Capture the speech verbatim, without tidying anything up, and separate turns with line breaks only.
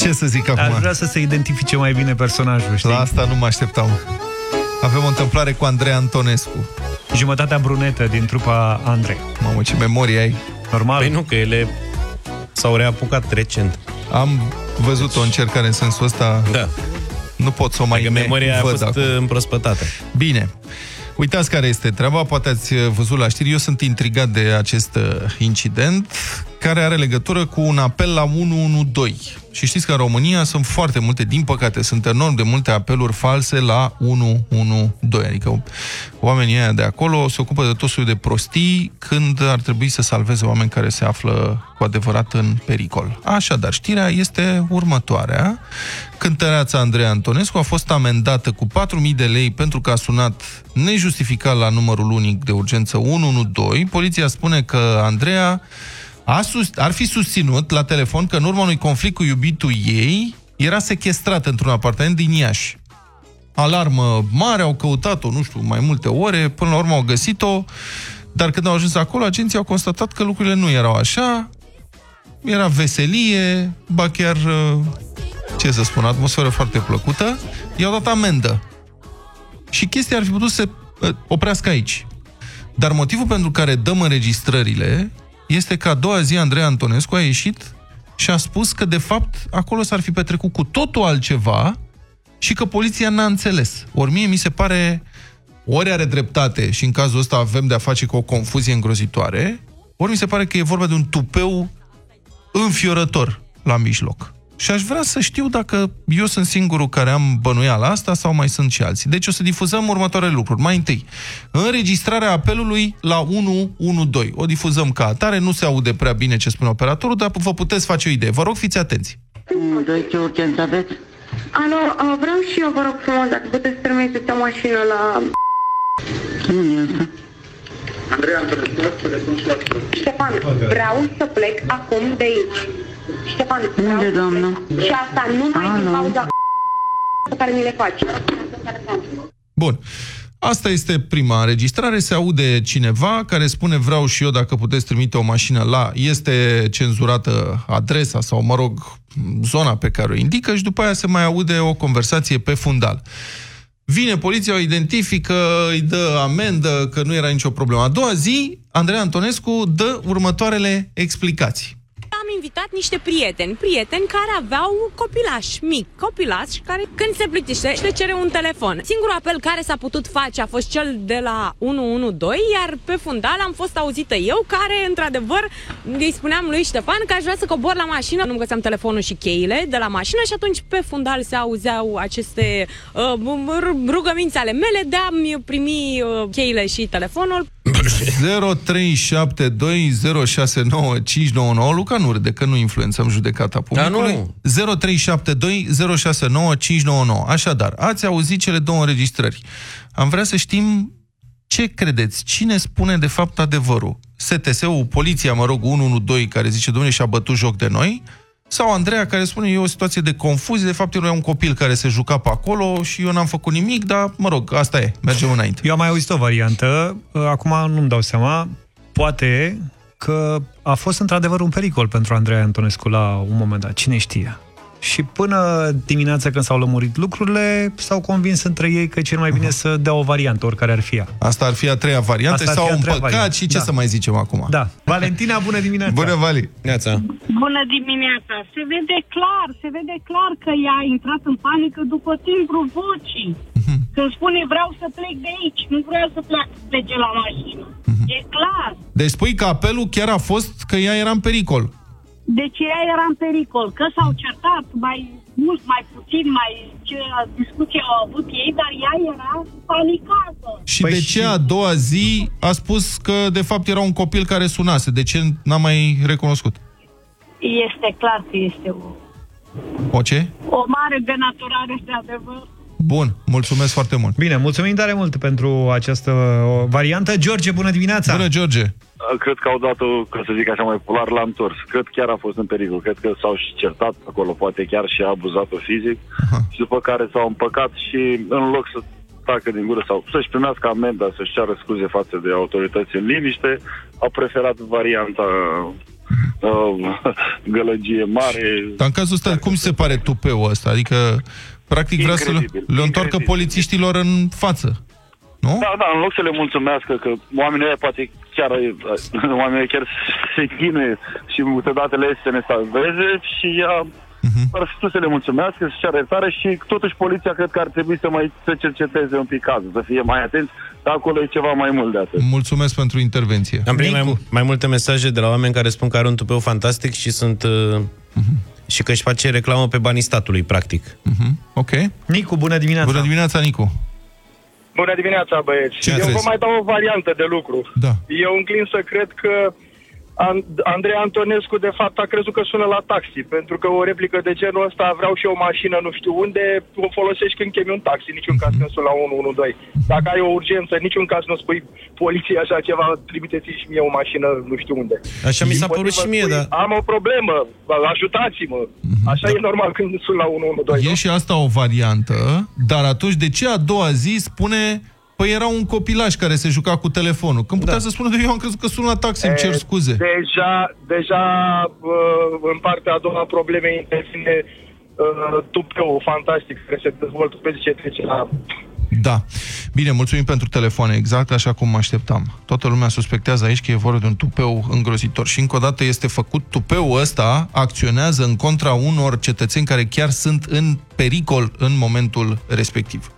Ce să zic acum?
Aș vrea să se identifice mai bine personajul, știi?
La asta nu mă așteptam. Avem o întâmplare cu Andrei Antonescu.
Jumătatea brunetă din trupa Andrei.
Mamă, ce memorie ai.
Normal.
Păi nu, că ele s-au reapucat recent.
Am văzut o încercare în sensul ăsta.
Da.
Nu pot să o mai
adică memoria a fost
acum.
împrospătată.
Bine. Uitați care este treaba, poate ați văzut la știri. Eu sunt intrigat de acest incident care are legătură cu un apel la unu unu doi. Și știți că în România sunt foarte multe, din păcate, sunt enorm de multe apeluri false la unu unu doi. Adică oamenii ăia de acolo se ocupă de tot soiul de prostii când ar trebui să salveze oameni care se află cu adevărat în pericol. Așadar, știrea este următoarea. Cântăreața Andrei Antonescu a fost amendată cu patru mii de lei pentru că a sunat nejustificat la numărul unic de urgență unu unu doi. Poliția spune că Andreea A sus, ar fi susținut la telefon că în urma unui conflict cu iubitul ei era sequestrată într-un apartament din Iași. Alarmă mare, au căutat-o, nu știu, mai multe ore, până la urmă au găsit-o, dar când au ajuns acolo, agenții au constatat că lucrurile nu erau așa, era veselie, ba chiar, ce să spun, atmosferă foarte plăcută, i-au dat amendă. Și chestia ar fi putut să se oprească aici. Dar motivul pentru care dăm înregistrările este că a doua zi Andrei Antonescu a ieșit și a spus că, de fapt, acolo s-ar fi petrecut cu totul altceva și că poliția n-a înțeles. Ori mie mi se pare, ori are dreptate și în cazul ăsta avem de-a face cu o confuzie îngrozitoare, ori mi se pare că e vorba de un tupeu înfiorător la mijloc. Și aș vrea să știu dacă eu sunt singurul care am bănuiala asta sau mai sunt și alții. Deci o să difuzăm următoarele lucruri. Mai întâi, înregistrarea apelului la unu unu doi. O difuzăm ca atare, nu se aude prea bine ce spune operatorul, dar vă puteți face o idee. Vă rog, fiți atenți.
unu doi, ce urgență aveți?
Alo, vreau și eu, vă rog frumos, dacă puteți trimiteți o mașină la...
Nu este.
Andrei Antonescu, Ștefan, vreau să plec acum de aici. Ștefan,
unde, doamnă?
Și asta numai din cauza pe care mi le faci.
Bun. Asta este prima înregistrare. Se aude cineva care spune vreau și eu dacă puteți trimite o mașină la... Este cenzurată adresa sau, mă rog, zona pe care o indică și după aia se mai aude o conversație pe fundal. Vine poliția, o identifică, îi dă amendă, că nu era nicio problemă. A doua zi, Andrei Antonescu dă următoarele explicații.
Am invitat niște prieteni, prieteni care aveau copilaș mic, copilaș care când se plictiște le cere un telefon. Singurul apel care s-a putut face a fost cel de la unu unu doi, iar pe fundal am fost auzită eu care, într-adevăr, îi spuneam lui Ștefan că aș vrea să cobor la mașină, nu găseam telefonul și cheile de la mașină și atunci pe fundal se auzeau aceste uh, rugăminți ale mele de a-mi primi uh, cheile și telefonul.
zero trei șapte doi zero șase nouă cinci nouă nouă. Luca nu râde, că nu influențăm judecata publicului.
Da, nu.
zero trei șapte doi zero șase nouă cinci nouă nouă. Așadar, ați auzit cele două înregistrări. Am vrea să știm ce credeți, cine spune de fapt adevărul. S T S-ul, poliția, mă rog, unu unu doi, care zice, domnule, și-a bătut joc de noi, sau Andreea, care spune, e o situație de confuzie, de fapt era un copil care se juca pe acolo și eu n-am făcut nimic, dar, mă rog, asta e, mergem înainte.
Eu am mai auzit o variantă, acum nu-mi dau seama, poate că a fost într-adevăr un pericol pentru Andrei Antonescu la un moment dat, cine știe. Și până dimineața când s-au lămurit lucrurile, s-au convins între ei că e cel mai bine uh-huh. să dea o variantă, oricare ar fi ea.
Asta ar fi a treia variantă, s-au împăcat variantă. Și ce da. să mai zicem acum?
Da. Valentina, bună dimineața!
Bună, Vali!
Neața.
Bună dimineața! Se vede clar, se vede clar că ea a intrat în panică după timbrul vocii. Uh-huh. Când spune vreau să plec de aici, nu vreau să plec, plece la mașină. Uh-huh. E clar.
Deci spui că apelul chiar a fost că ea era în pericol.
Deci ea era în pericol, că s-au certat mai mult, mai puțin, mai ce discuție au avut ei, dar ea era panicată.
Și păi de ce și... a doua zi a spus că de fapt era un copil care sunase? De ce n-a mai recunoscut?
Este clar că este o...
O ce?
O mare denaturare de adevăr.
Bun, mulțumesc foarte mult.
Bine, mulțumim tare mult pentru această variantă. George, bună dimineața!
Bună, George!
Cred că au dat-o, ca să zic așa mai polar, l-a întors. Cred chiar a fost în pericol. Cred că s-au și certat acolo, poate chiar și a abuzat-o fizic. Aha. Și după care s-au împăcat și în loc să tacă din gură sau să-și primească amenda, să-și ceară scuze față de autorități în liniște, au preferat varianta uh, gălăgie mare.
Dar în cazul ăsta, cum se pare tupeul ăsta? Adică, practic, vrea să le, le întoarcă polițiștilor în față. Nu?
Da, da, în loc să le mulțumească că oamenii ăia poate chiar, oamenii ăia chiar se chinuie și câteodată le să ne salveze și ea uh-huh. ar fi să le mulțumească, să-și ceară iertare și totuși poliția cred că ar trebui să mai să cerceteze un pic cazul, să fie mai atenți, dar acolo e ceva mai mult de atât.
Mulțumesc pentru intervenție.
Am primit mai, mai multe mesaje de la oameni care spun că are un tupeu fantastic și sunt... Uh, uh-huh. și că își face reclamă pe banii statului, practic.
Uh-huh. Ok.
Nicu, bună dimineața!
Bună dimineața, Nicu!
Bună dimineața, băieți!
Ce
Eu
crezi?
vă mai dau o variantă de lucru.
Da.
Eu înclin să cred că Andrei Antonescu, de fapt, a crezut că sună la taxi, pentru că o replică de genul ăsta, vreau și o mașină, nu știu unde, o folosești când chemi un taxi, niciun caz când sun la unu unu doi. Dacă ai o urgență, niciun caz nu spui poliției așa ceva, trimiteți și mie o mașină, nu știu unde.
Așa mi s-a părut și mie,
spui,
dar...
am o problemă, ajutați-mă. Așa da. E normal când sun la unu unu doi.
E nu? Și asta o variantă, dar atunci de ce a doua zi spune... Păi era un copilaș care se juca cu telefonul. Când putea da. Să spună, eu am crezut că sun la taxi, îmi cer scuze.
Deja, deja în partea a doua problemei intervine uh, tupeul fantastic care se dezvoltă pe zi ce trece la...
Da. Bine, mulțumim pentru telefoane, exact așa cum mă așteptam. Toată lumea suspectează aici că e vorba de un tupeu îngrozitor. Și încă o dată este făcut, tupeul ăsta acționează în contra unor cetățeni care chiar sunt în pericol în momentul respectiv.